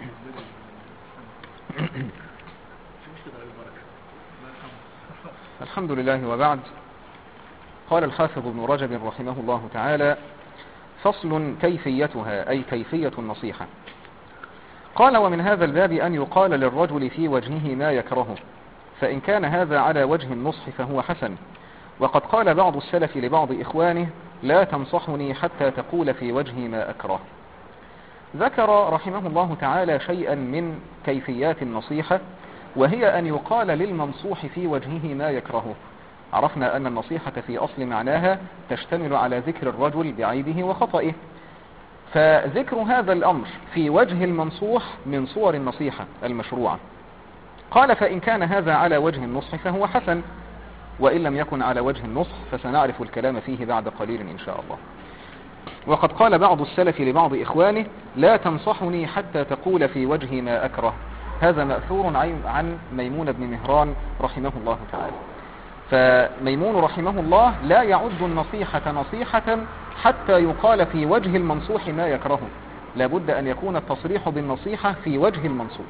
الحمد لله وبعد. قال الحافظ ابن رجب رحمه الله تعالى: فصل كيفيتها، أي كيفية النصيحة. قال: ومن هذا الباب أن يقال للرجل في وجهه ما يكرهه، فإن كان هذا على وجه النصح فهو حسن. وقد قال بعض السلف لبعض إخوانه: لا تنصحني حتى تقول في وجهي ما أكره. ذكر رحمه الله تعالى شيئا من كيفيات النصيحة، وهي أن يقال للمنصوح في وجهه ما يكرهه. عرفنا أن النصيحة في أصل معناها تشتمل على ذكر الرجل بعيبه وخطئه، فذكر هذا الأمر في وجه المنصوح من صور النصيحة المشروعة. قال: فإن كان هذا على وجه النصح فهو حسن، وإن لم يكن على وجه النصح فسنعرف الكلام فيه بعد قليل إن شاء الله. وقد قال بعض السلف لبعض إخوانه: لا تنصحني حتى تقول في وجهي ما أكره. هذا مأثور عن ميمون بن مهران رحمه الله تعالى. فميمون رحمه الله لا يعد النصيحة نصيحة حتى يقال في وجه المنصوح ما يكرهه، لابد أن يكون التصريح بالنصيحة في وجه المنصوح.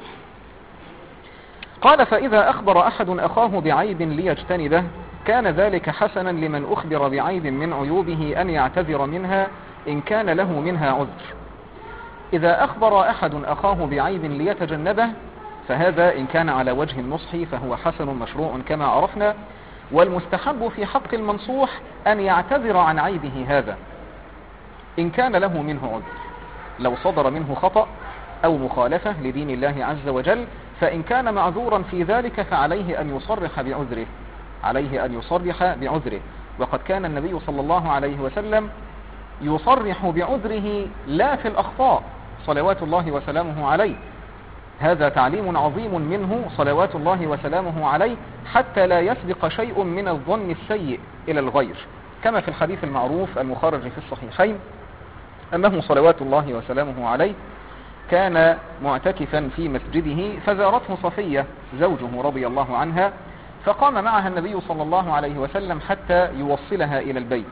قال: فإذا أخبر أحد أخاه بعيب ليجتنبه كان ذلك حسنا لمن أخبر بعيب من عيوبه أن يعتذر منها إن كان له منها عذر. إذا أخبر أحد أخاه بعيب ليتجنبه فهذا إن كان على وجه النصح فهو حسن مشروع كما عرفنا. والمستحب في حق المنصوح أن يعتذر عن عيبه هذا إن كان له منه عذر، لو صدر منه خطأ أو مخالفة لدين الله عز وجل، فإن كان معذورا في ذلك فعليه أن يصرح بعذره، عليه أن يصرح بعذره. وقد كان النبي صلى الله عليه وسلم يصرح بعذره لا في الأخطاء صلوات الله وسلامه عليه. هذا تعليم عظيم منه صلوات الله وسلامه عليه، حتى لا يسبق شيء من الظن السيء إلى الغير، كما في الحديث المعروف المخرج في الصحيحين أنه صلوات الله وسلامه عليه كان معتكفا في مسجده فزارته صفية زوجه رضي الله عنها، فقام معها النبي صلى الله عليه وسلم حتى يوصلها إلى البيت.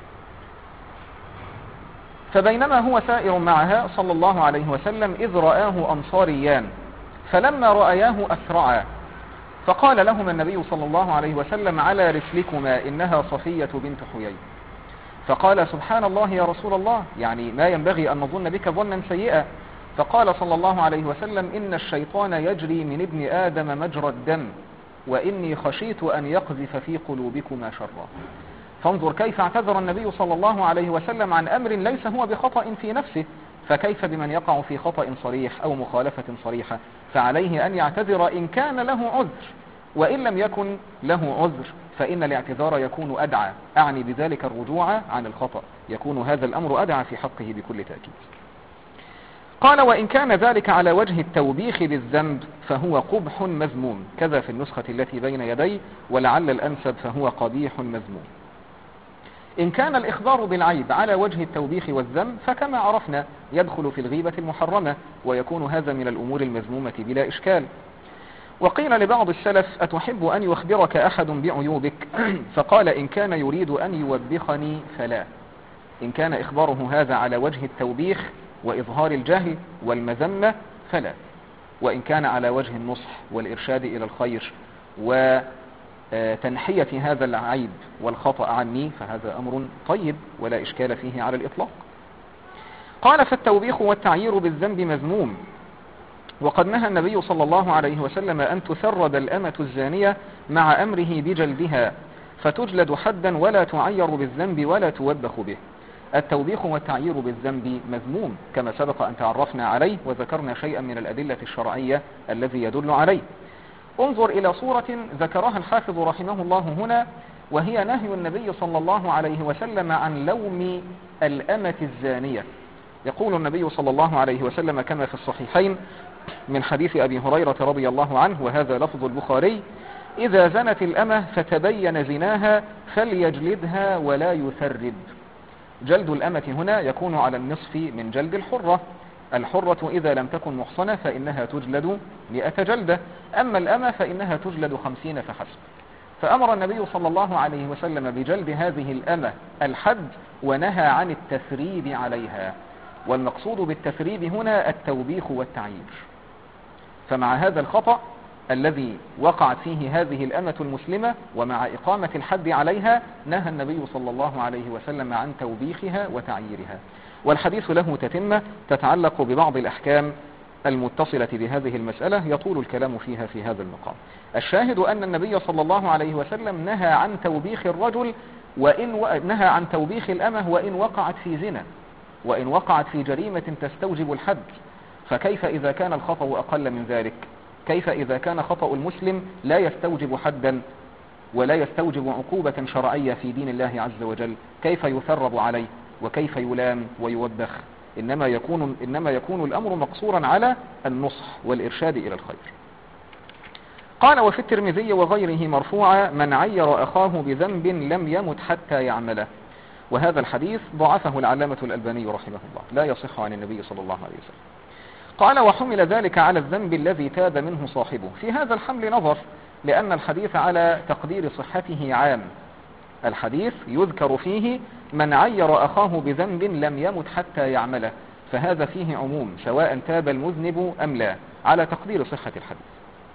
فبينما هو سائر معها صلى الله عليه وسلم إذ رآه أنصاريان، فلما رأياه أسرعا، فقال لهما النبي صلى الله عليه وسلم: على رسلكما إنها صفية بنت حيي. فقال: سبحان الله يا رسول الله، يعني ما ينبغي أن نظن بك ظنا سيئا. فقال صلى الله عليه وسلم: إن الشيطان يجري من ابن آدم مجرى الدم، وإني خشيت أن يقذف في قلوبكما شرا. فانظر كيف اعتذر النبي صلى الله عليه وسلم عن أمر ليس هو بخطأ في نفسه، فكيف بمن يقع في خطأ صريح أو مخالفة صريحة؟ فعليه أن يعتذر إن كان له عذر، وإن لم يكن له عذر فإن الاعتذار يكون أدعى، أعني بذلك الرجوع عن الخطأ، يكون هذا الأمر أدعى في حقه بكل تأكيد. قال: وإن كان ذلك على وجه التوبيخ بالذنب فهو قبح مذموم، كذا في النسخة التي بين يدي، ولعل الأنسب فهو قبيح مذموم. إن كان الإخبار بالعيب على وجه التوبيخ والذم فكما عرفنا يدخل في الغيبة المحرمة، ويكون هذا من الأمور المذمومة بلا إشكال. وقيل لبعض السلف: أتحب أن يخبرك أحد بعيوبك؟ فقال: إن كان يريد أن يوبخني فلا. إن كان إخباره هذا على وجه التوبيخ وإظهار الجهل والمذمة فلا، وإن كان على وجه النصح والإرشاد إلى الخير وتنحية هذا العيب والخطأ عني فهذا أمر طيب ولا إشكال فيه على الإطلاق. قال: فالتوبيخ والتعيير بالذنب مذموم، وقد نهى النبي صلى الله عليه وسلم أن تثرد الأمة الزانية مع أمره بجلدها، فتجلد حدا ولا تعير بالذنب ولا توبخ به. التوبيخ والتعيير بالذنب مذموم كما سبق أن تعرفنا عليه، وذكرنا شيئا من الأدلة الشرعية الذي يدل عليه. انظر إلى صورة ذكرها الحافظ رحمه الله هنا، وهي نهي النبي صلى الله عليه وسلم عن لوم الأمة الزانية. يقول النبي صلى الله عليه وسلم كما في الصحيحين من حديث أبي هريرة رضي الله عنه، وهذا لفظ البخاري: إذا زنت الأمة فتبين زناها فليجلدها ولا يثرد. جلد الأمة هنا يكون على النصف من جلد الحرة. الحرة إذا لم تكن محصنة فإنها تجلد 100 جلدة، أما الأمة فإنها تجلد 50 فحسب. فأمر النبي صلى الله عليه وسلم بجلد هذه الأمة الحد، ونهى عن التثريب عليها. والمقصود بالتثريب هنا التوبيخ والتعيير. فمع هذا الخطأ الذي وقعت فيه هذه الأمة المسلمة ومع إقامة الحد عليها نهى النبي صلى الله عليه وسلم عن توبيخها وتعييرها. والحديث له تتمة تتعلق ببعض الأحكام المتصلة بهذه المسألة يطول الكلام فيها في هذا المقام. الشاهد أن النبي صلى الله عليه وسلم نهى عن توبيخ الرجل نهى عن توبيخ الأمة وإن وقعت في زنا وإن وقعت في جريمة تستوجب الحد. فكيف إذا كان الخطأ أقل من ذلك؟ كيف إذا كان خطأ المسلم لا يستوجب حدا ولا يستوجب عقوبة شرعية في دين الله عز وجل؟ كيف يثرب عليه وكيف يلام ويوبخ؟ إنما يكون الأمر مقصورا على النصح والإرشاد إلى الخير. قال وفي الترمذي وغيره مرفوعا من عير أخاه بذنب لم يمت حتى يعمله. وهذا الحديث ضعفه العلامة الألباني رحمه الله، لا يصح عن النبي صلى الله عليه وسلم. قال وحمل ذلك على الذنب الذي تاب منه صاحبه. في هذا الحمل نظر، لأن الحديث على تقدير صحته عام. الحديث يذكر فيه من عير أخاه بذنب لم يمت حتى يعمله، فهذا فيه عموم سواء تاب المذنب أم لا على تقدير صحة الحديث.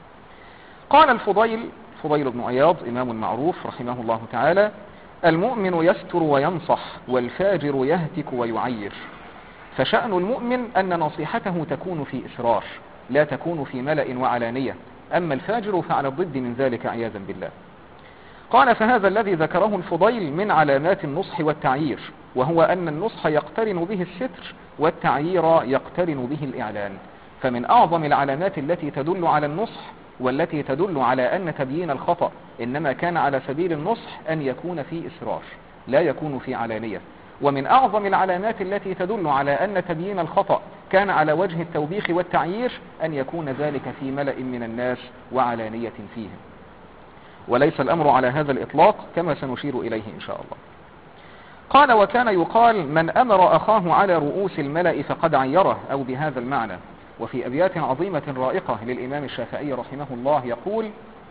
قال الفضيل بن عياض إمام معروف رحمه الله تعالى: المؤمن يستر وينصح والفاجر يهتك ويعير. فشأن المؤمن أن نصيحته تكون في إسرار لا تكون في ملأ وعلانية، أما الفاجر فعلى الضد من ذلك عياذا بالله. قال فهذا الذي ذكره الفضيل من علامات النصح والتعيير، وهو أن النصح يقترن به الستر والتعيير يقترن به الإعلان. فمن أعظم العلامات التي تدل على النصح والتي تدل على أن تبيين الخطأ إنما كان على سبيل النصح أن يكون في إسرار لا يكون في علانية. ومن أعظم العلامات التي تدل على أن تبيين الخطأ كان على وجه التوبيخ والتعيير أن يكون ذلك في ملأ من الناس وعلانية فيهم، وليس الأمر على هذا الإطلاق كما سنشير إليه إن شاء الله. قال وكان يقال من أمر أخاه على رؤوس الملأ فقد عيره، أو بهذا المعنى. وفي أبيات عظيمة رائقة للإمام الشافعي رحمه الله يقول: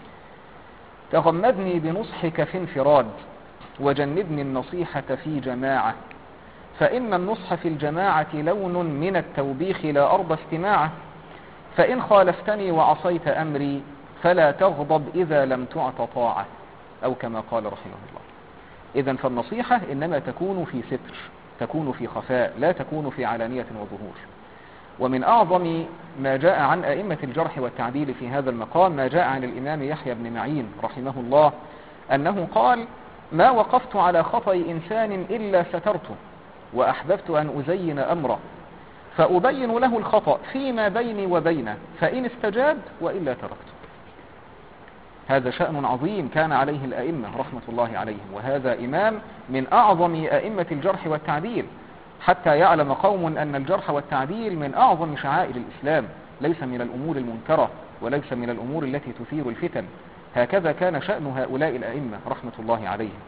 تغمدني بنصحك في انفراد وجنبني النصيحة في جماعة، فإن النصح في الجماعة لون من التوبيخ لا أرضى استماعه، فإن خالفتني وعصيت أمري فلا تغضب إذا لم تعط طاعة، أو كما قال رحمه الله. إذن فالنصيحة إنما تكون في ستر، تكون في خفاء، لا تكون في علانية وظهور. ومن أعظم ما جاء عن أئمة الجرح والتعديل في هذا المقام ما جاء عن الإمام يحيى بن معين رحمه الله أنه قال: ما وقفت على خطأ إنسان إلا سترته وأحببت أن أزين أمره، فأبين له الخطأ فيما بيني وبينه، فإن استجاب وإلا تركته. هذا شأن عظيم كان عليه الأئمة رحمة الله عليهم، وهذا إمام من أعظم أئمة الجرح والتعديل، حتى يعلم قوم أن الجرح والتعديل من أعظم شعائر الإسلام، ليس من الأمور المنكرة وليس من الأمور التي تثير الفتن. هكذا كان شأن هؤلاء الأئمة رحمة الله عليهم.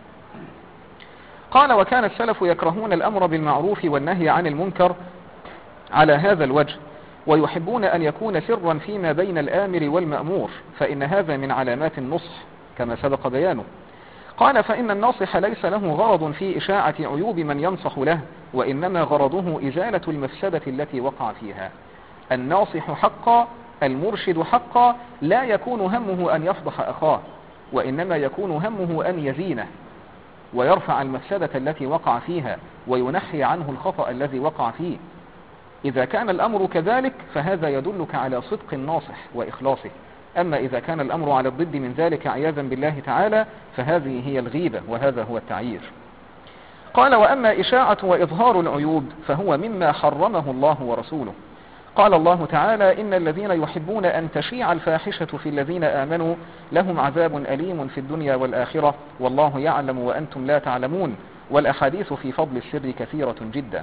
قال وكان السلف يكرهون الأمر بالمعروف والنهي عن المنكر على هذا الوجه، ويحبون أن يكون سرا فيما بين الآمر والمأمور، فإن هذا من علامات النصح كما سبق بيانه. قال فإن الناصح ليس له غرض في إشاعة عيوب من ينصح له، وإنما غرضه إزالة المفسدة التي وقع فيها. الناصح حقا المرشد حقا لا يكون همه أن يفضح أخاه، وإنما يكون همه أن يزينه ويرفع المفسدة التي وقع فيها وينحي عنه الخطأ الذي وقع فيه. إذا كان الأمر كذلك فهذا يدلك على صدق الناصح وإخلاصه. أما إذا كان الأمر على الضد من ذلك عياذا بالله تعالى فهذه هي الغيبة وهذا هو التعيير. قال وأما إشاعة وإظهار العيوب فهو مما حرمه الله ورسوله. قال الله تعالى: إن الذين يحبون أن تشيع الفاحشة في الذين آمنوا لهم عذاب أليم في الدنيا والآخرة والله يعلم وأنتم لا تعلمون. والأحاديث في فضل السر كثيرة جدا.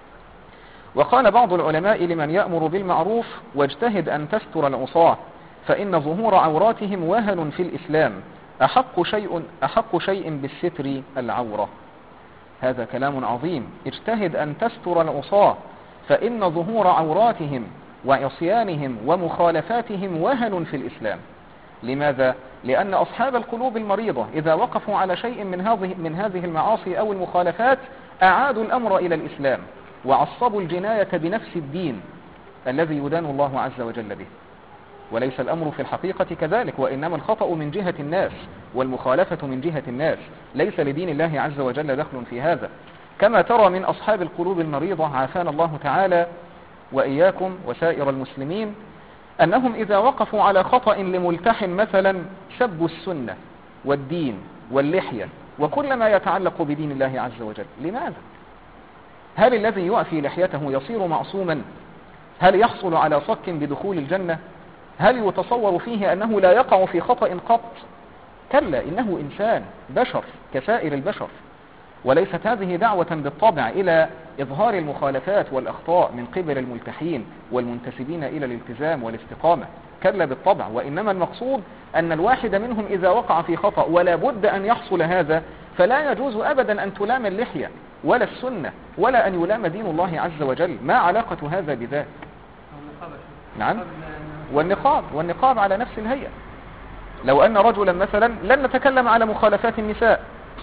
وقال بعض العلماء لمن يأمر بالمعروف: واجتهد أن تستر العصاة فإن ظهور عوراتهم وهن في الإسلام، أحق شيء بالستر العورة. هذا كلام عظيم. اجتهد أن تستر العصاة فإن ظهور عوراتهم وعصيانهم ومخالفاتهم وهن في الإسلام. لماذا؟ لأن أصحاب القلوب المريضة إذا وقفوا على شيء من هذه المعاصي أو المخالفات أعادوا الأمر إلى الإسلام وعصبوا الجناية بنفس الدين الذي يدان الله عز وجل به. وليس الأمر في الحقيقة كذلك، وإنما الخطأ من جهة الناس والمخالفة من جهة الناس، ليس لدين الله عز وجل دخل في هذا. كما ترى من أصحاب القلوب المريضة عافانا الله تعالى وإياكم وسائر المسلمين، أنهم إذا وقفوا على خطأ لملتحن مثلا سبوا السنة والدين واللحية وكل ما يتعلق بدين الله عز وجل. لماذا؟ هل الذي يعفي لحيته يصير معصوما؟ هل يحصل على صك بدخول الجنة؟ هل يتصور فيه أنه لا يقع في خطأ قط؟ كلا، إنه إنسان بشر كسائر البشر، وليست هذه دعوة بالطبع إلى إظهار المخالفات والأخطاء من قبل الملتحين والمنتسبين إلى الالتزام والاستقامة، كلا بالطبع، وإنما المقصود أن الواحد منهم إذا وقع في خطأ ولا بد أن يحصل هذا، فلا يجوز أبدا أن تلام اللحية ولا السنة ولا أن يلام دين الله عز وجل. ما علاقة هذا بذاك؟ نعم، والنقاب على نفس الهيئة. لو أن رجلا مثلا، لن نتكلم على مخالفات النساء،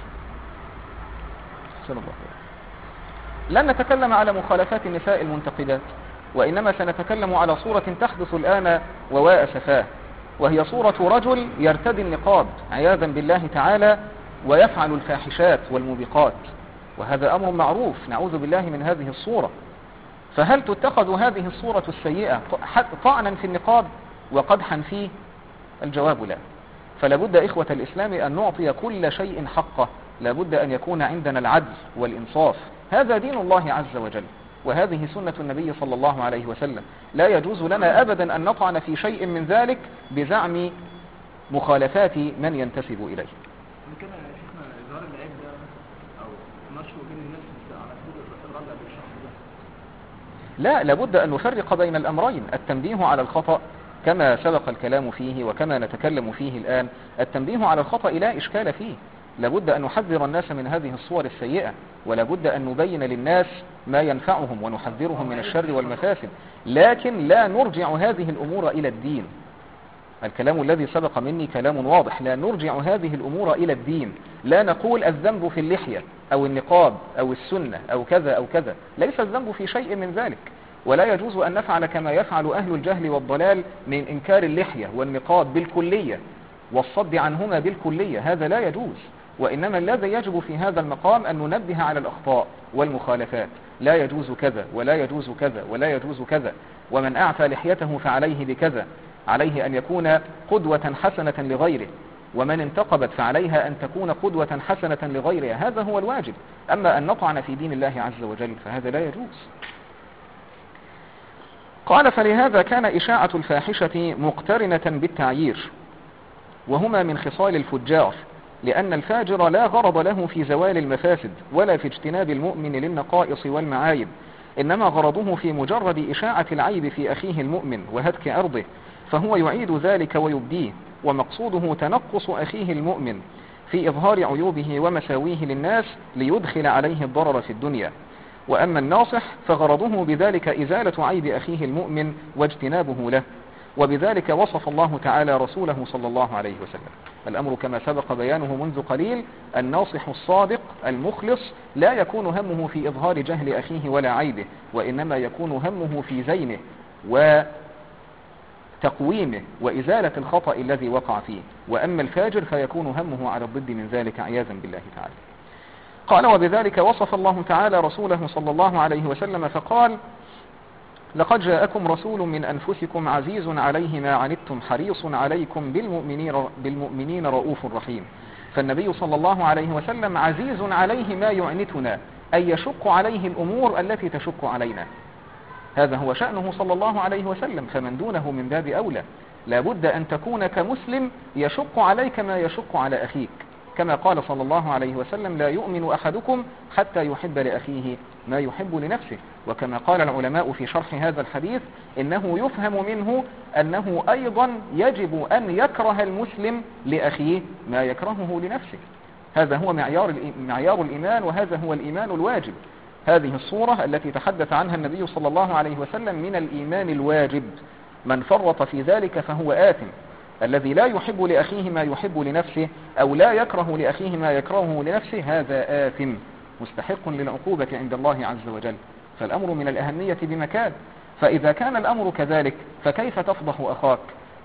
لن نتكلم على مخالفات النساء المنتقدات، وإنما سنتكلم على صورة تحدث الآن وواء سفاه، وهي صورة رجل يرتدي النقاب عياذا بالله تعالى ويفعل الفاحشات والموبقات، وهذا أمر معروف، نعوذ بالله من هذه الصورة. فهل تتخذ هذه الصورة السيئة طعنا في النقاب وقدحا فيه؟ الجواب لا. فلابد إخوة الإسلام أن نعطي كل شيء حقه، لابد أن يكون عندنا العدل والإنصاف، هذا دين الله عز وجل، وهذه سنة النبي صلى الله عليه وسلم. لا يجوز لنا أبدا أن نطعن في شيء من ذلك بزعم مخالفات من ينتسب إليه. ممكن يا شيخنا إظهار العيب ده أو نشره بين الناس على حدود الرد بالشخص ده؟ لا، لابد أن نفرق بين الأمرين. التنبيه على الخطأ كما سبق الكلام فيه وكما نتكلم فيه الآن، التنبيه على الخطأ لا إشكال فيه، لابد أن نحذر الناس من هذه الصور السيئة، ولابد أن نبين للناس ما ينفعهم ونحذرهم من الشر والمفاسد، لكن لا نرجع هذه الأمور إلى الدين. الكلام الذي سبق مني كلام واضح، لا نرجع هذه الأمور إلى الدين، لا نقول الذنب في اللحية أو النقاب أو السنة أو كذا أو كذا، ليس الذنب في شيء من ذلك، ولا يجوز أن نفعل كما يفعل أهل الجهل والضلال من إنكار اللحية والنقاب بالكلية والصد عنهما بالكلية، هذا لا يجوز. وإنما الذي يجب في هذا المقام أن ننبه على الأخطاء والمخالفات، لا يجوز كذا ولا يجوز كذا ولا يجوز كذا، ومن أعفى لحيته فعليه بكذا، عليه أن يكون قدوة حسنة لغيره، ومن انتقبت فعليها أن تكون قدوة حسنة لغيرها، هذا هو الواجب. أما أن نطعن في دين الله عز وجل فهذا لا يجوز. قال: فلهذا كان إشاعة الفاحشة مقترنة بالتعيير، وهما من خصال الفجار، لأن الفاجر لا غرض له في زوال المفاسد ولا في اجتناب المؤمن للنقائص والمعايب، إنما غرضه في مجرد إشاعة العيب في أخيه المؤمن وهتك عرضه، فهو يعيد ذلك ويبديه، ومقصوده تنقص أخيه المؤمن في إظهار عيوبه ومساويه للناس ليدخل عليه الضرر في الدنيا. وأما الناصح فغرضه بذلك إزالة عيب أخيه المؤمن واجتنابه له، وبذلك وصف الله تعالى رسوله صلى الله عليه وسلم. الأمر كما سبق بيانه منذ قليل، الناصح الصادق المخلص لا يكون همه في إظهار جهل أخيه ولا عيبه، وإنما يكون همه في زينه وتقويمه وإزالة الخطأ الذي وقع فيه. وأما الفاجر فيكون همه على الضد من ذلك عياذا بالله تعالى. قال: وبذلك وصف الله تعالى رسوله صلى الله عليه وسلم فقال: لقد جاءكم رسول من أنفسكم عزيز عليه ما عنتم حريص عليكم بالمؤمنين رؤوف رحيم. فالنبي صلى الله عليه وسلم عزيز عليه ما يعنتنا، أي يشق عليه الأمور التي تشق علينا، هذا هو شأنه صلى الله عليه وسلم، فمن دونه من باب أولى. لابد أن تكون كمسلم يشق عليك ما يشق على أخيك، كما قال صلى الله عليه وسلم: لا يؤمن أحدكم حتى يحب لأخيه ما يحب لنفسه. وكما قال العلماء في شرح هذا الحديث: إنه يفهم منه أنه أيضا يجب أن يكره المسلم لأخيه ما يكرهه لنفسه، هذا هو معيار الإيمان، وهذا هو الإيمان الواجب. هذه الصورة التي تحدث عنها النبي صلى الله عليه وسلم من الإيمان الواجب، من فرط في ذلك فهو آثم. الذي لا يحب لأخيه ما يحب لنفسه أو لا يكره لأخيه ما يكرهه لنفسه هذا آثم مستحق للعقوبة عند الله عز وجل. فالأمر من الأهمية بمكان. فإذا كان الأمر كذلك فكيف تفضح أخاك؟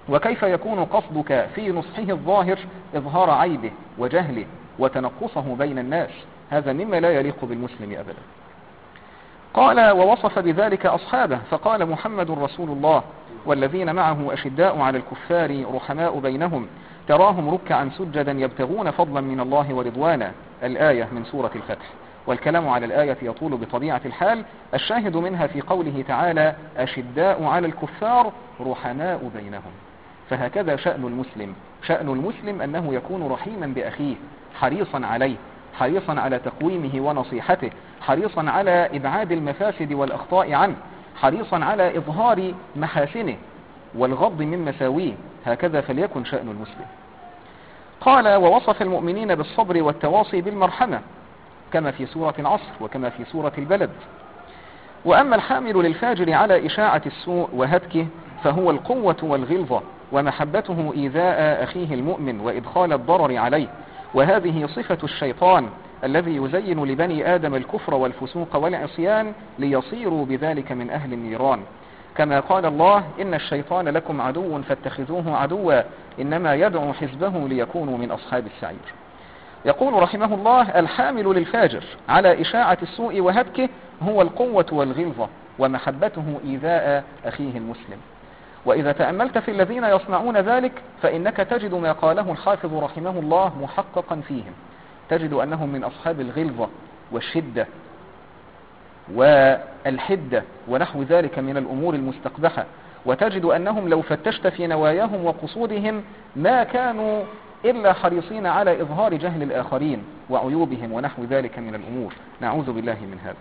وكيف يكون قصدك في نصحه الظاهر إظهار عيبه وجهله وتنقصه بين الناس؟ هذا مما لا يليق بالمسلم أبدا. قال ووصف بذلك أصحابه فقال محمد رسول الله والذين معه أشداء على الكفار رحماء بينهم تراهم ركعا سجدا يبتغون فضلا من الله ورضوانا، الآية من سورة الفتح. والكلام على الآية يطول بطبيعة الحال، الشاهد منها في قوله تعالى أشداء على الكفار رحماء بينهم. فهكذا شأن المسلم، شأن المسلم أنه يكون رحيما بأخيه، حريصا عليه، حريصا على تقويمه ونصيحته، حريصا على إبعاد المفاسد والأخطاء عنه، حريصا على إظهار محاسنه والغض من مساويه. هكذا فليكن شأن المسلم. قال ووصف المؤمنين بالصبر والتواصي بالمرحمة كما في سورة العصر وكما في سورة البلد. وأما الحامل للفاجر على إشاعة السوء وهتكه فهو القوة والغلظة ومحبته إيذاء أخيه المؤمن وإدخال الضرر عليه، وهذه صفة الشيطان الذي يزين لبني آدم الكفر والفسوق والعصيان ليصيروا بذلك من أهل النيران، كما قال الله إن الشيطان لكم عدو فاتخذوه عدوا إنما يدعو حزبه ليكونوا من أصحاب السعير. يقول رحمه الله الحامل للفاجر على إشاعة السوء وهتكه هو القوة والغلظة ومحبته إيذاء أخيه المسلم. وإذا تأملت في الذين يصنعون ذلك فإنك تجد ما قاله الحافظ رحمه الله محققا فيهم، تجد أنهم من أصحاب الغلظة والشدة والحدة ونحو ذلك من الأمور المستقبحة، وتجد أنهم لو فتشت في نواياهم وقصودهم ما كانوا إلا حريصين على إظهار جهل الآخرين وعيوبهم ونحو ذلك من الأمور، نعوذ بالله من هذا.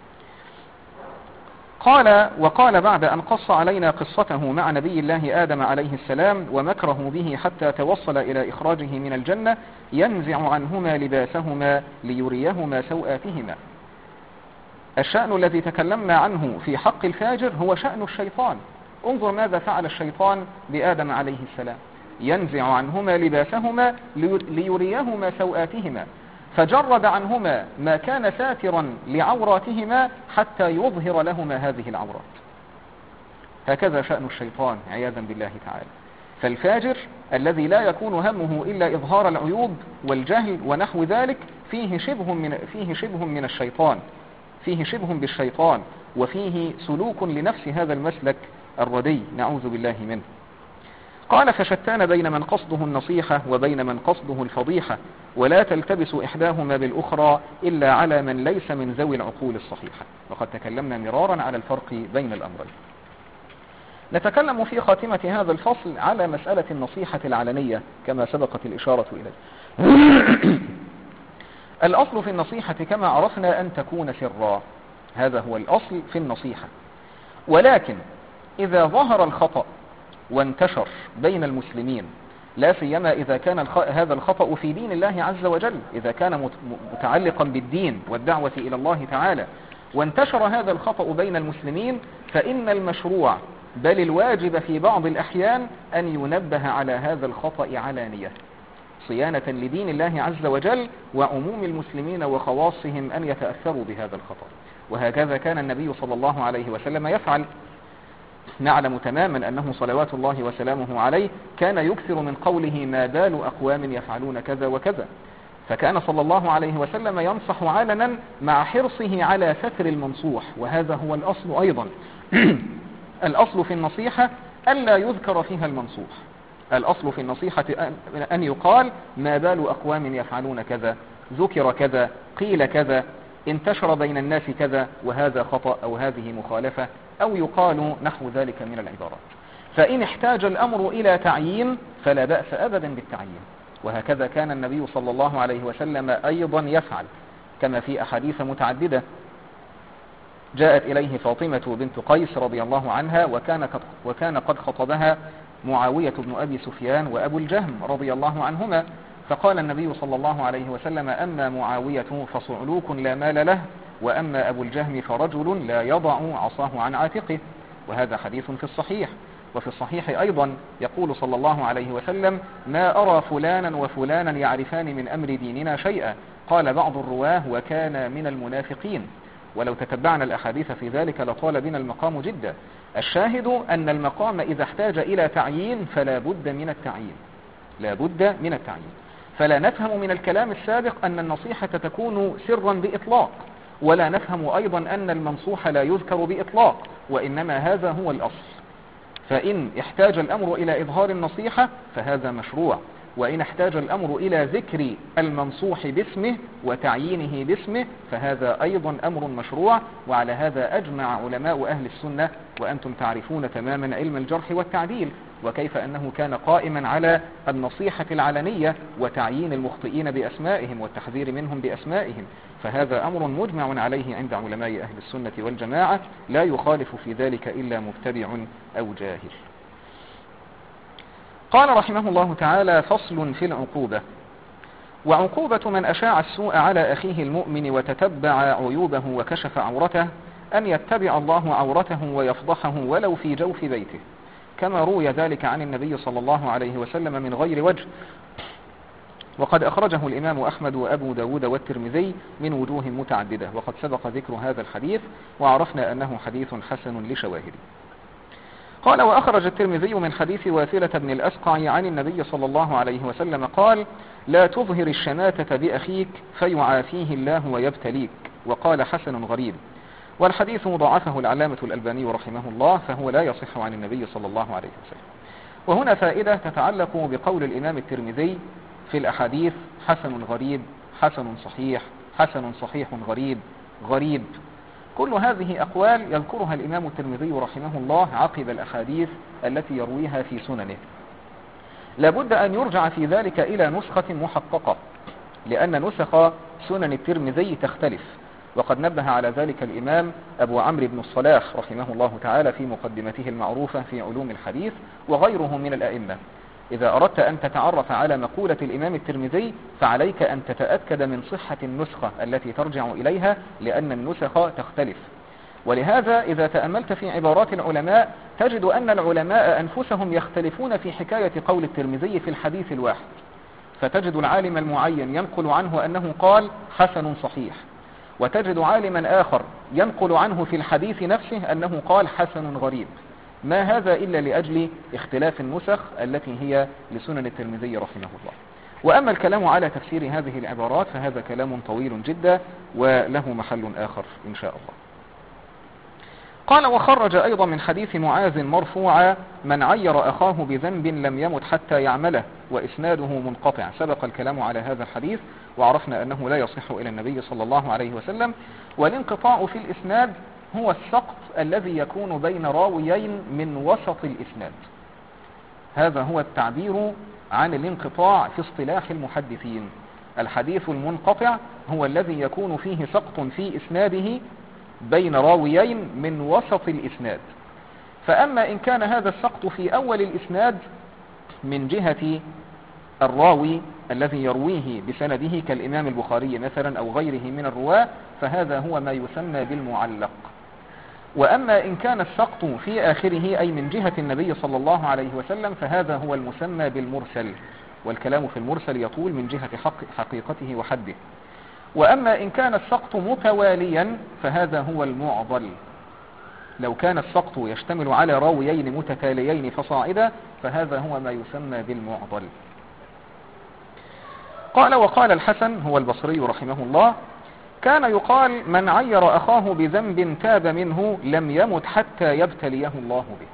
وقال بعد أن قص علينا قصته مع نبي الله آدم عليه السلام ومكره به حتى توصل إلى إخراجه من الجنة ينزع عنهما لباسهما ليريهما سوآتهما. الشأن الذي تكلمنا عنه في حق الفاجر هو شأن الشيطان. انظر ماذا فعل الشيطان بآدم عليه السلام، ينزع عنهما لباسهما ليريهما سوآتهما، فجرد عنهما ما كان ساترا لعوراتهما حتى يظهر لهما هذه العورات. هكذا شأن الشيطان عياذا بالله تعالى. فالفاجر الذي لا يكون همه إلا إظهار العيوب والجهل ونحو ذلك فيه شبه من الشيطان، فيه شبه بالشيطان، وفيه سلوك لنفس هذا المسلك الردي، نعوذ بالله منه. قال فشتان بين من قصده النصيحة وبين من قصده الفضيحة، ولا تلتبس إحداهما بالأخرى إلا على من ليس من ذوي العقول الصحيحة. وقد تكلمنا مرارا على الفرق بين الأمرين. نتكلم في خاتمة هذا الفصل على مسألة النصيحة العلنية كما سبقت الإشارة إليه. الأصل في النصيحة كما عرفنا أن تكون سرا، هذا هو الأصل في النصيحة. ولكن إذا ظهر الخطأ وانتشر بين المسلمين، لا سيما إذا كان هذا الخطأ في دين الله عز وجل، إذا كان متعلقا بالدين والدعوة إلى الله تعالى، وانتشر هذا الخطأ بين المسلمين، فإن المشروع بل الواجب في بعض الأحيان أن ينبه على هذا الخطأ علانية، صيانة لدين الله عز وجل وعموم المسلمين وخواصهم أن يتأثروا بهذا الخطأ. وهكذا كان النبي صلى الله عليه وسلم يفعل. نعلم تماما أنه صلوات الله وسلامه عليه كان يكثر من قوله ما بال أقوام يفعلون كذا وكذا، فكان صلى الله عليه وسلم ينصح علنا مع حرصه على ستر المنصوح، وهذا هو الأصل أيضا. الأصل في النصيحة ألا يذكر فيها المنصوح، الأصل في النصيحة أن يقال ما بال أقوام يفعلون كذا، ذكر كذا، قيل كذا، انتشر بين الناس كذا، وهذا خطأ أو هذه مخالفة، أو يقال نحو ذلك من العبارات. فإن احتاج الأمر إلى تعيين فلا بأس أبدا بالتعيين، وهكذا كان النبي صلى الله عليه وسلم أيضا يفعل، كما في أحاديث متعددة جاءت إليه فاطمة بنت قيس رضي الله عنها وكان قد خطبها معاوية بن أبي سفيان وأبو الجهم رضي الله عنهما، فقال النبي صلى الله عليه وسلم أما معاوية فصعلوك لا مال له، وأما أبو الجهم فرجل لا يضع عصاه عن عاتقه. وهذا حديث في الصحيح. وفي الصحيح أيضا يقول صلى الله عليه وسلم ما أرى فلانا وفلانا يعرفان من أمر ديننا شيئا، قال بعض الرواه وكان من المنافقين. ولو تتبعنا الأحاديث في ذلك لطال بنا المقام جدا. الشاهد أن المقام إذا احتاج إلى تعيين فلا بد من التعيين، لا بد من التعيين. فلا نفهم من الكلام السابق أن النصيحة تكون سرا بإطلاق، ولا نفهم أيضا أن المنصوح لا يذكر بإطلاق، وإنما هذا هو الأصل. فإن احتاج الأمر إلى إظهار النصيحة فهذا مشروع، وإن احتاج الأمر إلى ذكر المنصوح باسمه وتعيينه باسمه فهذا أيضا أمر مشروع. وعلى هذا أجمع علماء أهل السنة، وأنتم تعرفون تماما علم الجرح والتعديل، وكيف أنه كان قائما على النصيحة العلنية وتعيين المخطئين بأسمائهم والتحذير منهم بأسمائهم. فهذا أمر مجمع عليه عند علماء أهل السنة والجماعة، لا يخالف في ذلك إلا مبتدع أو جاهل. قال رحمه الله تعالى: فصل في العقوبة. وعقوبة من أشاع السوء على أخيه المؤمن وتتبع عيوبه وكشف عورته أن يتبع الله عورته ويفضحه ولو في جوف بيته، كما روي ذلك عن النبي صلى الله عليه وسلم من غير وجه، وقد أخرجه الإمام أحمد وأبو داود والترمذي من وجوه متعددة، وقد سبق ذكر هذا الحديث وعرفنا أنه حديث حسن لشواهده. قال: وأخرج الترمذي من حديث واثلة بن الأسقع عن النبي صلى الله عليه وسلم قال: لا تظهر الشماتة بأخيك فيعافيه الله ويبتليك. وقال: حسن غريب. والحديث ضعفه العلامة الألباني رحمه الله، فهو لا يصح عن النبي صلى الله عليه وسلم. وهنا فائدة تتعلق بقول الإمام الترمذي في الأحاديث: حسن غريب، حسن صحيح، حسن صحيح غريب، غريب. كل هذه أقوال يذكرها الإمام الترمذي رحمه الله عقب الأحاديث التي يرويها في سننه. لابد أن يرجع في ذلك إلى نسخة محققة، لأن نسخ سنن الترمذي تختلف، وقد نبه على ذلك الإمام أبو عمرو بن الصلاح رحمه الله تعالى في مقدمته المعروفة في علوم الحديث، وغيره من الأئمة. إذا أردت أن تتعرف على مقولة الإمام الترمذي فعليك أن تتأكد من صحة النسخة التي ترجع إليها، لأن النسخ تختلف. ولهذا إذا تأملت في عبارات العلماء تجد أن العلماء أنفسهم يختلفون في حكاية قول الترمذي في الحديث الواحد، فتجد العالم المعين ينقل عنه أنه قال: حسن صحيح، وتجد عالما آخر ينقل عنه في الحديث نفسه أنه قال: حسن غريب. ما هذا إلا لأجل اختلاف النسخ التي هي لسنن الترمذي رحمه الله. وأما الكلام على تفسير هذه العبارات فهذا كلام طويل جدا وله محل آخر إن شاء الله. قال: وخرج أيضا من حديث معاذ مرفوعا: من عير أخاه بذنب لم يمت حتى يعمله، وإسناده منقطع. سبق الكلام على هذا الحديث وعرفنا أنه لا يصح إلى النبي صلى الله عليه وسلم. والانقطاع في الإسناد هو السقط الذي يكون بين راويين من وسط الإسناد. هذا هو التعبير عن الانقطاع في اصطلاح المحدثين. الحديث المنقطع هو الذي يكون فيه سقط في إسناده بين راويين من وسط الإسناد. فأما إن كان هذا السقط في أول الإسناد من جهة الراوي الذي يرويه بسنده كالإمام البخاري مثلا أو غيره من الرواة فهذا هو ما يسمى بالمعلق. وأما إن كان السقط في آخره أي من جهة النبي صلى الله عليه وسلم فهذا هو المسمى بالمرسل، والكلام في المرسل يطول من جهة حقيقته وحده. وأما إن كان السقط متواليا فهذا هو المعضل. لو كان السقط يشتمل على راويين متتاليين فصاعدا فهذا هو ما يسمى بالمعضل. قال: وقال الحسن هو البصري رحمه الله: كان يقال: من عير أخاه بذنب تاب منه لم يمت حتى يبتليه الله به.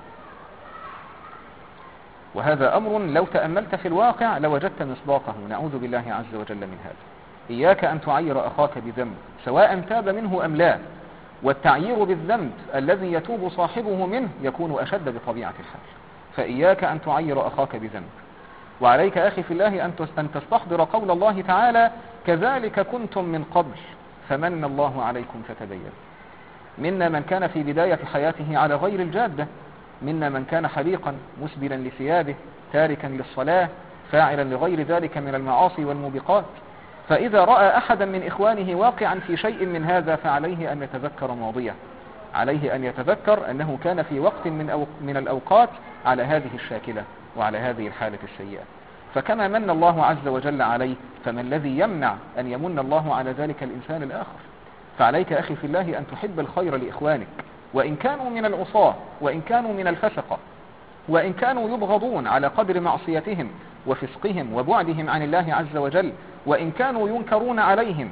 وهذا أمر لو تأملت في الواقع لوجدت مصداقه، نعوذ بالله عز وجل من هذا. إياك أن تعير أخاك بذنب سواء تاب منه أم لا، والتعيير بالذنب الذي يتوب صاحبه منه يكون أشد بطبيعة الحال. فإياك أن تعير أخاك بذنب. وعليك أخي في الله أن تستحضر قول الله تعالى: كذلك كنتم من قبل فمن الله عليكم فتبينوا. منا من كان في بداية حياته على غير الجادة، منا من كان حليقا مسبلا لثيابه تاركا للصلاة فاعلا لغير ذلك من المعاصي والموبقات. فإذا رأى أحدا من إخوانه واقعا في شيء من هذا فعليه أن يتذكر ماضيه، عليه أن يتذكر أنه كان في وقت من الأوقات على هذه الشاكلة وعلى هذه الحالة السيئة. فكما من الله عز وجل عليه فما الذي يمنع أن يمن الله على ذلك الإنسان الآخر؟ فعليك أخي في الله أن تحب الخير لإخوانك، وإن كانوا من العصاة، وإن كانوا من الفسقة، وإن كانوا يبغضون على قدر معصيتهم وفسقهم وبعدهم عن الله عز وجل، وإن كانوا ينكرون عليهم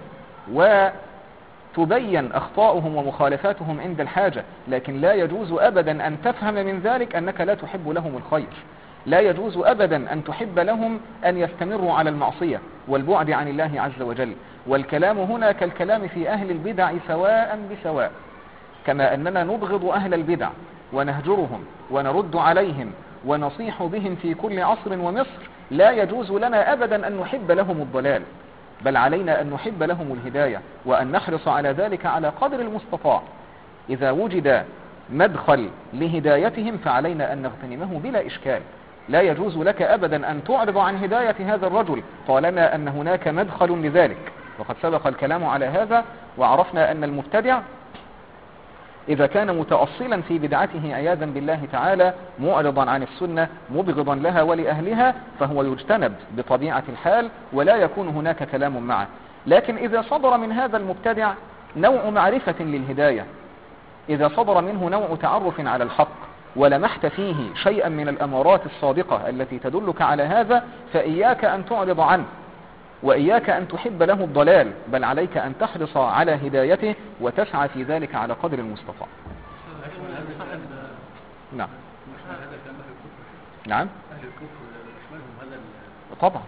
وتبين أخطاؤهم ومخالفاتهم عند الحاجة، لكن لا يجوز أبدا أن تفهم من ذلك أنك لا تحب لهم الخير. لا يجوز أبدا أن تحب لهم أن يستمروا على المعصية والبعد عن الله عز وجل. والكلام هنا كالكلام في أهل البدع سواء بسواء، كما أننا نبغض أهل البدع ونهجرهم ونرد عليهم ونصيح بهم في كل عصر ومصر، لا يجوز لنا أبدا أن نحب لهم الضلال، بل علينا أن نحب لهم الهداية، وأن نحرص على ذلك على قدر المستطاع. إذا وجد مدخل لهدايتهم فعلينا أن نغتنمه بلا إشكال. لا يجوز لك أبدا أن تعرض عن هداية هذا الرجل طالما أن هناك مدخل لذلك، وقد سبق الكلام على هذا، وعرفنا أن المبتدع إذا كان متأصلا في بدعته عياذا بالله تعالى، معرضا عن السنة، مبغضا لها ولأهلها، فهو يجتنب بطبيعة الحال ولا يكون هناك كلام معه. لكن إذا صدر من هذا المبتدع نوع معرفة للهداية، إذا صدر منه نوع تعرف على الحق، ولمحت فيه شيئا من الأمارات الصادقة التي تدلك على هذا، فإياك أن تعرض عنه، وإياك أن تحب له الضلال، بل عليك أن تحرص على هدايته وتسعى في ذلك على قدر المستطاع. نعم. نعم. طبعا.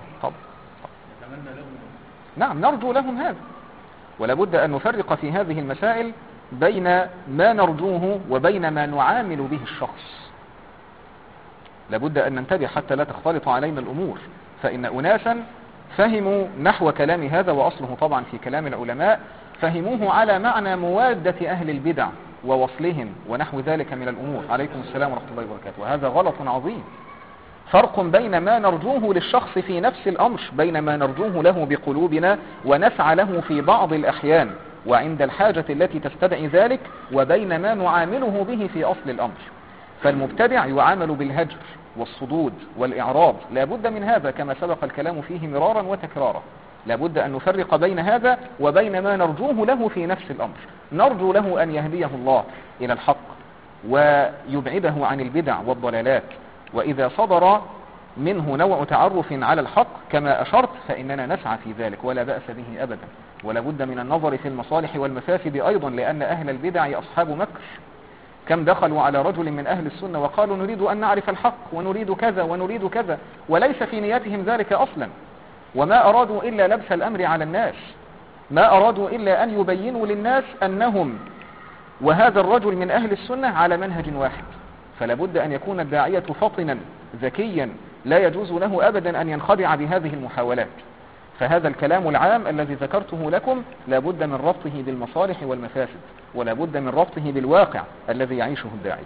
نعم، نرجو لهم هذا، ولا بد أن نفرق في هذه المسائل بين ما نرجوه وبين ما نعامل به الشخص. لابد أن ننتبه حتى لا تختلط علينا الأمور، فإن أناسا فهموا نحو كلام هذا، وأصله طبعا في كلام العلماء، فهموه على معنى موادة أهل البدع ووصلهم ونحو ذلك من الأمور. عليكم السلام ورحمة الله وبركاته. وهذا غلط عظيم. فرق بين ما نرجوه للشخص في نفس الأمر، بين ما نرجوه له بقلوبنا ونسعى له في بعض الأحيان وعند الحاجة التي تستدعي ذلك، وبين ما نعامله به في أصل الأمر. فالمبتدع يعامل بالهجر والصدود والإعراض، لا بد من هذا كما سبق الكلام فيه مرارا وتكرارا. لا بد أن نفرق بين هذا وبين ما نرجوه له في نفس الأمر. نرجو له أن يهديه الله إلى الحق ويبعده عن البدع والضلالات، وإذا صدر منه نوع تعرف على الحق كما أشرت فإننا نسعى في ذلك ولا بأس به أبدا. ولا بد من النظر في المصالح والمفاسد أيضا، لأن أهل البدع أصحاب مكر. كم دخلوا على رجل من أهل السنة وقالوا نريد أن نعرف الحق ونريد كذا ونريد كذا، وليس في نيتهم ذلك أصلا، وما أرادوا إلا لبس الأمر على الناس، ما أرادوا إلا أن يبينوا للناس أنهم وهذا الرجل من أهل السنة على منهج واحد. فلا بد أن يكون الداعية فطنا ذكيا، لا يجوز له أبدا أن ينخدع بهذه المحاولات. فهذا الكلام العام الذي ذكرته لكم لا بد من ربطه بالمصالح والمفاسد، ولا بد من ربطه بالواقع الذي يعيشه الداعي.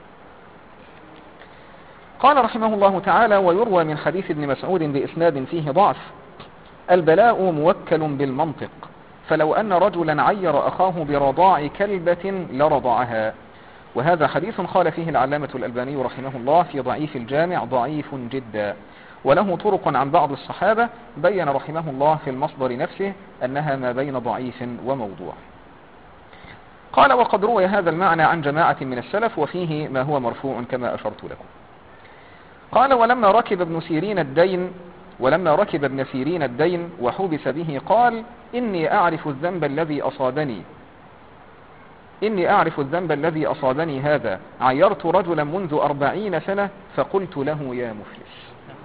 قال رحمه الله تعالى: ويروى من حديث ابن مسعود بإسناد فيه ضعف: البلاء موكل بالمنطق، فلو أن رجلا عير أخاه برضاع كلبة لرضعها. وهذا حديث قال فيه العلامة الألباني رحمه الله في ضعيف الجامع ضعيف جدا، وله طرق عن بعض الصحابة بين رحمه الله في المصدر نفسه أنها ما بين ضعيف وموضوع. قال: وقد روي هذا المعنى عن جماعة من السلف، وفيه ما هو مرفوع كما أشرت لكم. قال: ولما ركب ابن سيرين الدين وحبس به قال: إني أعرف الذنب الذي أصابني هذا، عيرت رجلا منذ 40 سنة فقلت له يا مفلس.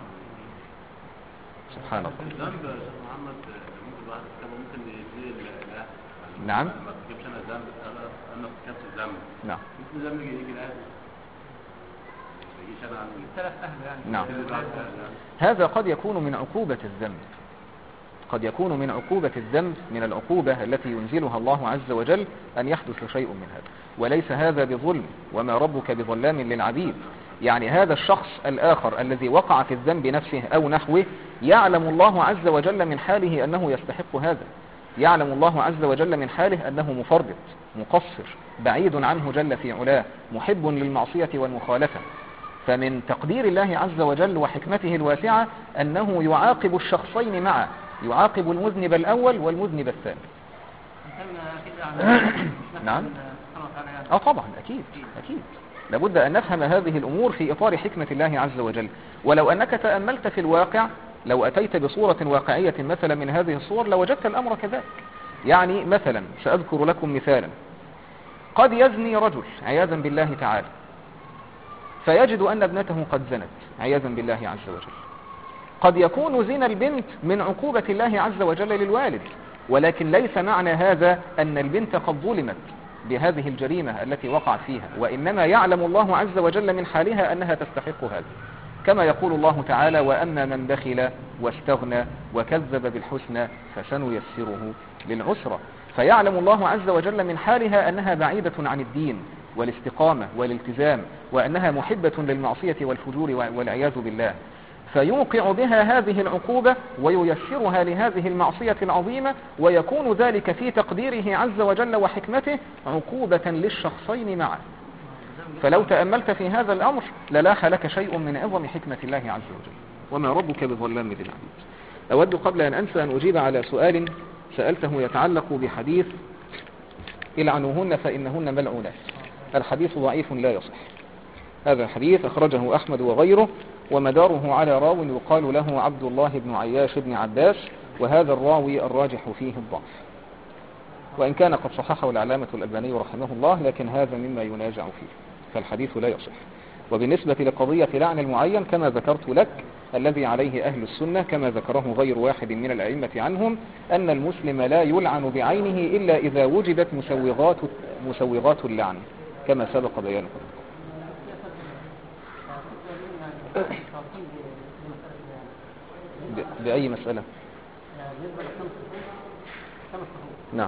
سبحان الله. الذنب يا شيخ محمد ممكن الواحد ممكن يزيد الإله. نعم. ما تجيبش أنا الذنب، أنا ارتكبت الذنب. نعم. ممكن الذنب يجي الآن. يجيش أنا عن ثلاث أهل يعني. نعم. هذا قد يكون من عقوبة الذنب، قد يكون من عقوبة الذنب، من العقوبة التي ينزلها الله عز وجل أن يحدث شيء من هذا، وليس هذا بظلم، وما ربك بظلام للعبيد. يعني هذا الشخص الآخر الذي وقع في الذنب نفسه أو نحوه يعلم الله عز وجل من حاله أنه يستحق هذا، يعلم الله عز وجل من حاله أنه مفرط مقصر بعيد عنه جل في علاه محب للمعصية والمخالفة. فمن تقدير الله عز وجل وحكمته الواسعة أنه يعاقب الشخصين معه، يعاقب المذنب الأول والمذنب الثاني. مثلنا كده نعم. طبعا أكيد أكيد لابد أن نفهم هذه الأمور في إطار حكمة الله عز وجل. ولو أنك تأملت في الواقع، لو أتيت بصورة واقعية مثلا من هذه الصور لوجدت الأمر كذلك. يعني مثلا سأذكر لكم مثالا، قد يزني رجل عياذا بالله تعالى فيجد أن ابنته قد زنت عياذا بالله عز وجل. قد يكون زنا البنت من عقوبة الله عز وجل للوالد، ولكن ليس معنى هذا أن البنت قد ظلمت بهذه الجريمة التي وقعت فيها، وإنما يعلم الله عز وجل من حالها أنها تستحق هذا، كما يقول الله تعالى: وأما من بخل واستغنى وكذب بالحسنى فسنيسره للعسرى. فيعلم الله عز وجل من حالها أنها بعيدة عن الدين والاستقامة والالتزام، وأنها محبة للمعصية والفجور والعياذ بالله، فيوقع بها هذه العقوبة وييسرها لهذه المعصية العظيمة، ويكون ذلك في تقديره عز وجل وحكمته عقوبة للشخصين معا. فلو تأملت في هذا الأمر للاح لك شيء من عظم حكمة الله عز وجل، وما ربك بظلام للعبيد. أود قبل أن أنسى أن أجيب على سؤال سألته يتعلق بحديث العنوهن فإنهن ملعونات. الحديث ضعيف لا يصح. هذا الحديث أخرجه أحمد وغيره، ومداره على راو يقال له عبد الله بن عياش بن عباس، وهذا الراوي الراجح فيه الضعف، وإن كان قد صححه العلامة الألباني رحمه الله، لكن هذا مما ينازع فيه، فالحديث لا يصح. وبالنسبة لقضية لعن المعين كما ذكرت لك، الذي عليه أهل السنة كما ذكره غير واحد من الأئمة عنهم أن المسلم لا يلعن بعينه إلا إذا وجدت مسوغات اللعن كما سبق بيانه. بأي مسألة؟ نعم.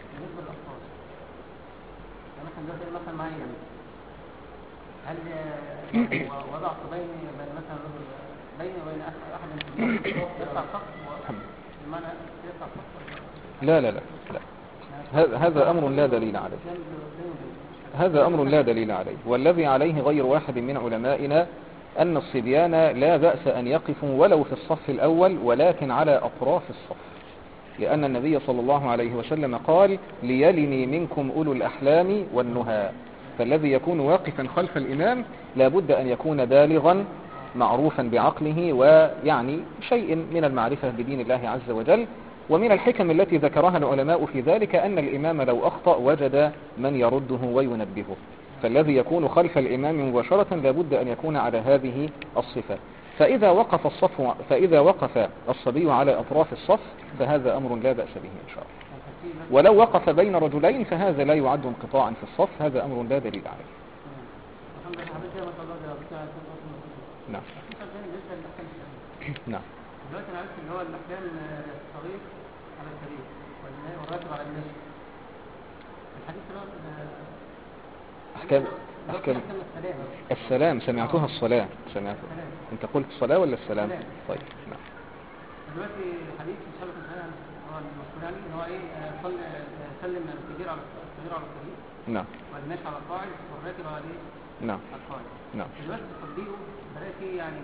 مثلا معين هل وضعت بين مثلا بين احد يقطع صف بمعنى يقطع صف؟ لا لا لا لا، هذا امر لا دليل عليه، هذا امر لا دليل عليه. والذي عليه غير واحد من علمائنا ان الصبيان لا بأس ان يقفوا ولو في الصف الاول ولكن على اطراف الصف، لأن النبي صلى الله عليه وسلم قال: ليلني منكم أولو الأحلام والنهى. فالذي يكون واقفا خلف الإمام لابد أن يكون بالغا معروفا بعقله، ويعني شيء من المعرفة بدين الله عز وجل. ومن الحكم التي ذكرها العلماء في ذلك أن الإمام لو أخطأ وجد من يرده وينبهه، فالذي يكون خلف الإمام مباشرة لابد أن يكون على هذه الصفة. فإذا وقف الصبي على أطراف الصف فهذا أمر لا بأس به إن شاء الله. ولو وقف بين رجلين فهذا لا يعد انقطاعا في الصف، هذا أمر لا دليل عليه. نعم. نعم. دلوقتي انا عرفت اللي هو الاحكام الصغير على الكبير والراتب على الناس. الحديث أحكام السلام سمعتها الصلاة، سمعتها. أنت قلت الصلاة ولا السلام؟ طيب. نعم. دلوقتي الحديث سبق الكلام هو المذكور يعني ان هو ايه سلم الكبير على الصغير على الكبير. نعم. والماشي على القاعد والراكب على ايه؟ نعم. على القاعد. نعم. دلوقتي تطبيقه دلوقتي يعني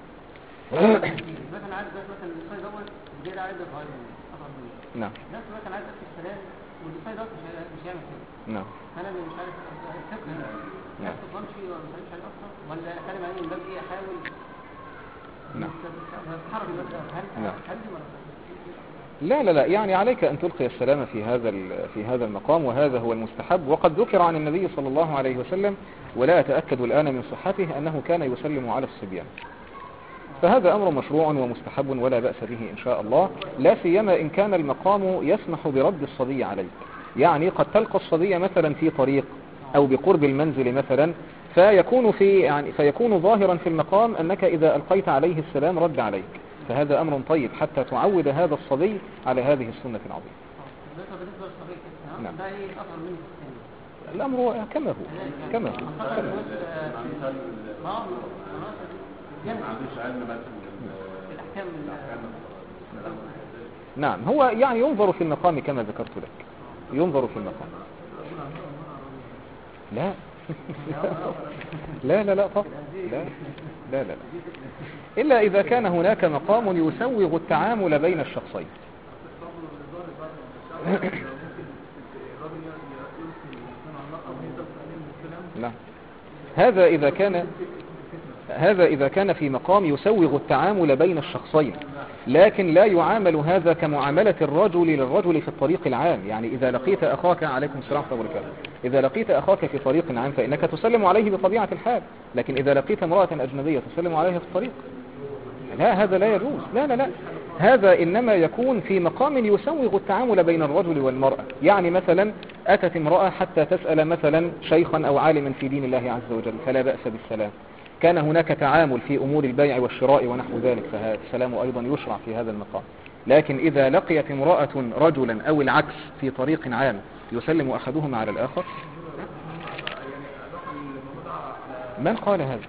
مثلا عايز مثلا الصيد دوت غير عايز الغاية أفضل منه. نعم. نفس مثلا عايز أكل السلام والصيد دوت مش هيعمل كده. نعم. أنا مش عارف الفقه هنا. نعم. تفضلش ولا مش عارف حاجة أكتر ولا أتكلم عن من باب إيه أحاول. نعم. أتحرك هل لا لا لا، يعني عليك أن تلقي السلام في هذا المقام، وهذا هو المستحب. وقد ذكر عن النبي صلى الله عليه وسلم، ولا أتأكد الآن من صحته، أنه كان يسلم على الصبيان. فهذا أمر مشروع ومستحب ولا بأس به إن شاء الله، لا سيما إن كان المقام يسمح برد الصبي عليك. يعني قد تلقى الصبي مثلا في طريق أو بقرب المنزل مثلا، فيكون ظاهرا في المقام أنك إذا ألقيت عليه السلام رد عليك، فهذا أمر طيب حتى تعود هذا الصبي على هذه السنة العظيمة. نعم. الأمر كما هو. نعم. هو يعني ينظر في المقام كما ذكرت لك، ينظر في المقام. لا لا لا لا طبعا لا لا لا إلا إذا كان هناك مقام يسوغ التعامل بين الشخصين. نعم. هذا إذا كان في مقام يسوغ التعامل بين الشخصين، لكن لا يعامل هذا كمعاملة الرجل للرجل في الطريق العام. يعني إذا لقيت أخاك، عليكم السلام ورحمة الله وبركاته، إذا لقيت أخاك في طريق عام فإنك تسلم عليه بطبيعة الحال، لكن إذا لقيت امرأة أجنبية تسلم عليها في الطريق، لا، هذا لا يجوز. لا، هذا إنما يكون في مقام يسوغ التعامل بين الرجل والمرأة. يعني مثلا أتت امرأة حتى تسأل مثلا شيخا أو عالما في دين الله عز وجل، فلا بأس بالسلام. كان هناك تعامل في أمور البيع والشراء ونحو ذلك، فالسلام أيضا يشرع في هذا المقام. لكن إذا لقيت امرأة رجلا أو العكس في طريق عام يسلم أحدهما على الآخر، من قال هذا؟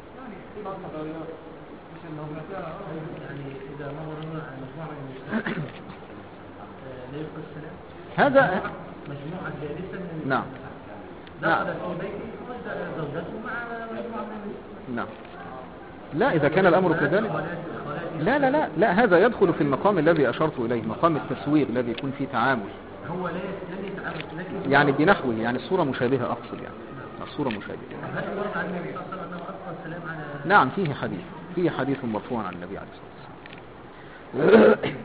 هذا مجموعة جالسة من نعم دخل في بيته زوجته مع مجموعة من نعم. لا، إذا كان الأمر كذلك لا، هذا يدخل في المقام الذي أشرت إليه، مقام التسويق الذي يكون فيه تعامل. هو لن يتعامل، لكن يعني بنحوه، يعني الصورة مشابهة أقصد، يعني الصورة مشابهة. هل ورد عن النبي صلى الله عليه وسلم أنه ألقى السلام على؟ نعم، فيه حديث مرفوع عن النبي عليه الصلاة والسلام.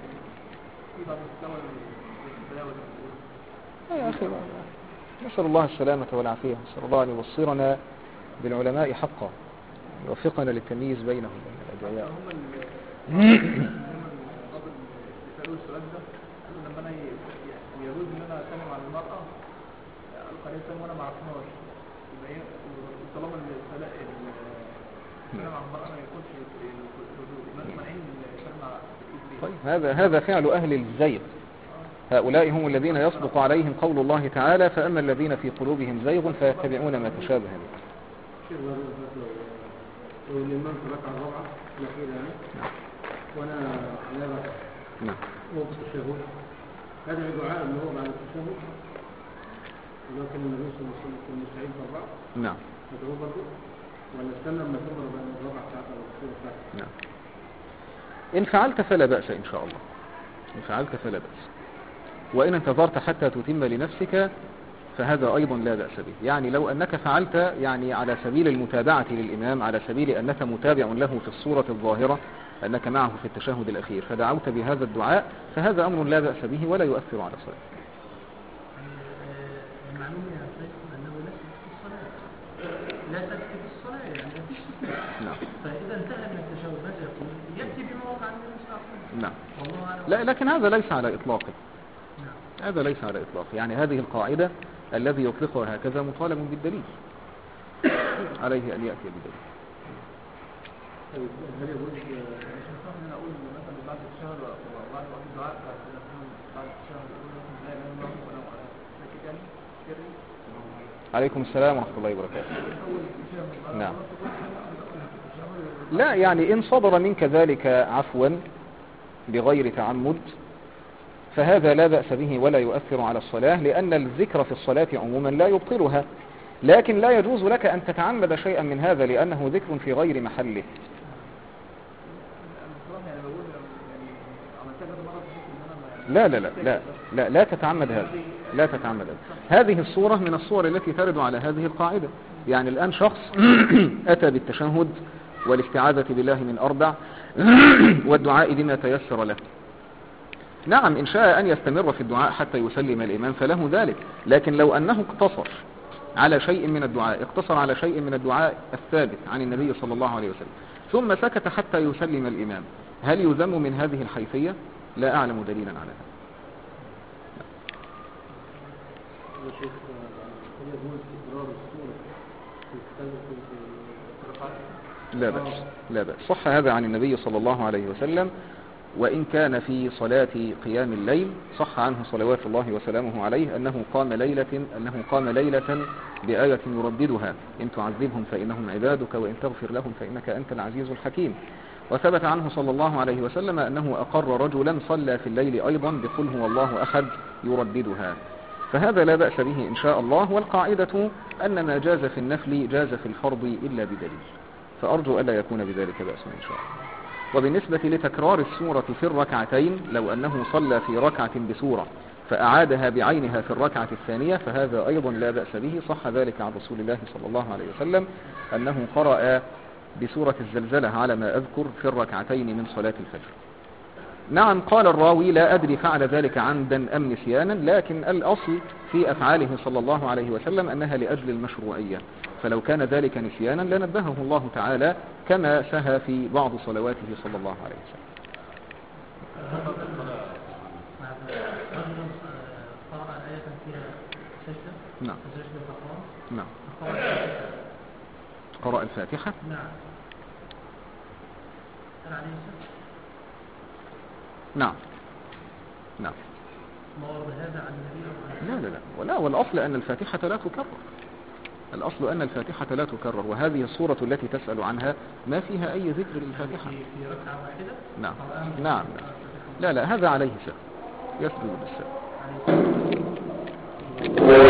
يا أخي، نسأل الله السلامة والعافية، نسأل الله أن يبصرنا بالعلماء حقا، يوفقنا للتمييز بينهم وبين الأدعياء. سألوا السؤال ده، قالوا لما أنا يجوز إن أنا أسلم على المرأة القرية سلم وأنا ما أعرفهاش، يبقى إيه طالما السلام على المرأة ما يكونش يبقى مانعين السلام على الإبليس. طيب، هذا فعل أهل الزيغ. هؤلاء هم الذين يصدق عليهم قول الله تعالى: فأما الذين في قلوبهم زيغ فيتبعون ما تشابه منه. والإمام في الركعة الرابعة الأخيرة يعني، وأنا على ركعة وقت التشهد، هذا الدعاء اللي هو بعد التشهد اللي هو كان النبي صلى الله عليه وسلم كان مستعين في الركعة. نعم. هذا هو برضه، ولا استنى لما تمر بين الركعة بتاعته أو الأخيرة بتاعته؟ نعم. إن فعلت فلا بأس إن شاء الله، إن فعلت فلا بأس. وإن انتظرت حتى تتم لنفسك فهذا أيضا لا بأس به. يعني لو أنك فعلت يعني على سبيل المتابعة للإمام، على سبيل أنك متابع له في الصورة الظاهرة أنك معه في التشهد الأخير، فدعوت بهذا الدعاء، فهذا أمر لا بأس به ولا يؤثر على صلاة. المعلوم يا شيخ أنه لا تكفي في الصلاة، يعني لا تشتكي. نعم. فإذا انتهى من التشهد ماذا يقول؟ يأتي بما وقع عن النبي صلى الله عليه وسلم. نعم. والله أعلم. لا، لكن هذا ليس على إطلاقه. هذا ليس على إطلاقه. يعني هذه القاعدة الذي يطلقها هكذا مطالب بالدليل، عليه أن يأتي بدليل. هل يقول أنا أقول مثلا بعد الشهر وبعد وقت الدعاء بعد الشهر أقول لا إله إلا الله ولا لكن يعني سري. عليكم السلام ورحمة الله وبركاته. نعم. لا، يعني إن صدر منك ذلك عفوا بغير تعمد فهذا لا بأس به ولا يؤثر على الصلاة، لأن الذكر في الصلاة عموما لا يبطلها، لكن لا يجوز لك أن تتعمد شيئا من هذا لأنه ذكر في غير محله. لا تتعمد هذا، لا تتعمد هذا. هذه الصورة من الصور التي ترد على هذه القاعدة. يعني الآن شخص أتى بالتشهد والاستعاذة بالله من 4 والدعاء بما تيسر له. نعم، إن شاء أن يستمر في الدعاء حتى يسلم الإمام فله ذلك، لكن لو أنه اقتصر على شيء من الدعاء، اقتصر على شيء من الدعاء الثابت عن النبي صلى الله عليه وسلم ثم سكت حتى يسلم الإمام، هل يذم من هذه الحيثية؟ لا أعلم دليلا على هذا. لا بأس. صح هذا عن النبي صلى الله عليه وسلم، وإن كان في صلاة قيام الليل صح عنه صلوات الله وسلامه عليه أنه قام ليلة بآية يرددها: إن تعذبهم فإنهم عبادك وإن تغفر لهم فإنك أنت العزيز الحكيم. وثبت عنه صلى الله عليه وسلم أنه أقر رجلا صلى في الليل أيضا بقل هو الله أحد يرددها، فهذا لا بأس به إن شاء الله. والقاعدة أن ما جاز في النفل جاز في الفرض إلا بدليل، فأرجو ألا يكون بذلك بأس إن شاء الله. وبالنسبة لتكرار السورة في الركعتين، لو أنه صلى في ركعة بسورة فأعادها بعينها في الركعة الثانية فهذا أيضا لا بأس به. صح ذلك عن رسول الله صلى الله عليه وسلم أنه قرأ بسورة الزلزلة على ما أذكر في الركعتين من صلاة الفجر. نعم، قال الراوي لا أدري فعل ذلك عمدا أم نسيانا، لكن الأصل في أفعاله صلى الله عليه وسلم أنها لأجل المشروعية، فلو كان ذلك نسيانا لنبهه الله تعالى كما سهى في بعض صلواته صلى الله عليه وسلم. قرأ آية فيها سجدة. نعم. سجدة فقام. نعم. قرأ الفاتحة. نعم. هل عليه سجدة؟ نعم. نعم. ما ورد هذا عن النبي؟ لا لا لا، ولا، والأصل أن الفاتحة لا تكرر. الأصل أن الفاتحة لا تكرر، وهذه الصورة التي تسأل عنها ما فيها أي ذكر للفاتحة. في ركعة واحدة؟ نعم. نعم. لا لا، هذا عليه شيء، يسجد بالسهو.